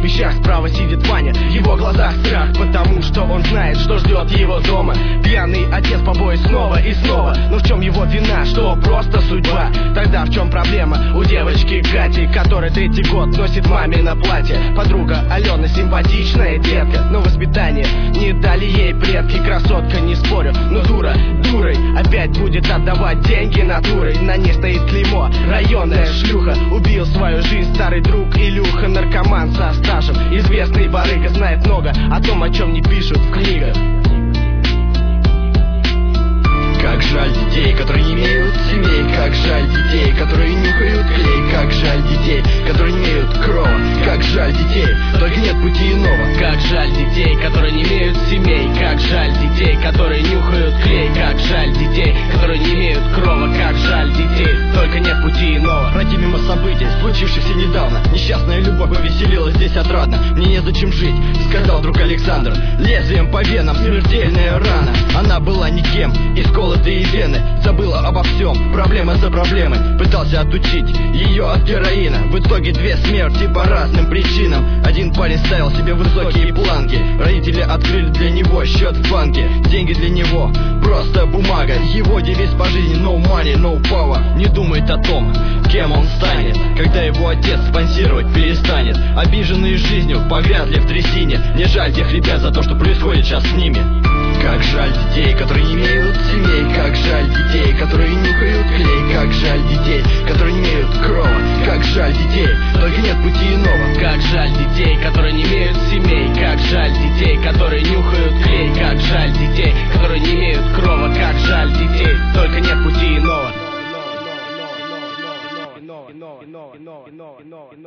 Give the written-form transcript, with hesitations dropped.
вещах справа сидит Ваня. В его глазах страх, потому что он знает, что ждет его дома. Пьяный отец побои снова и снова. Но в чем его вина, что просто судьба? Тогда в чем проблема у девочки Кати, которая 3-й год носит мамино платье? Подруга Алена симпатичная детка, но воспитание не дали ей предки. Красотка, не спорю, но дура дурой опять будет отдавать деньги натурой. На ней стоит клеймо районная шлюха. Убил свою жизнь старый друг Илюха, наркоман со стажем. Известный барыга знает много о том, о чем не пишут в книгах. Как жаль детей, которые не имеют семей. Как жаль детей, которые нюхают клей. Как жаль детей, которые не имеют крова. Как жаль детей, только нет пути иного. Как жаль детей, которые не имеют семей. Как жаль детей, которые нюхают клей. Как жаль детей, которые не имеют крова. Как жаль детей, только нет пути иного. Пройти мимо событий, случившихся недавно. Несчастная любовь повеселила здесь отрадно. Мне незачем жить, сказал друг Александр. Лезвием по венам, смертельная рана. Она была никем, исколотые вены. Забыла обо всем, проблема за проблемой. Пытался отучить ее от героина. В итоге 2 смерти по разным причинам. Один парень ставил себе высокие планки. Родители открыли для него счет в банке. Деньги для него просто бумага. Его девиз по жизни: no money, no power. Не думает о том, кем он станет, когда его отец спонсировать перестанет. Обиженные жизнью погрязли в трясине. Не жаль тех ребят за то, что происходит сейчас с ними. Как жаль детей, которые не имеют семей. Как жаль детей, которые нюхают клей. Как жаль детей, которые не имеют крова. Как жаль детей, только нет пути иного. Как жаль детей, которые не имеют семей. Как жаль детей, которые нюхают клей. Как жаль детей, которые не имеют крова. Как жаль детей, только нет пути иного.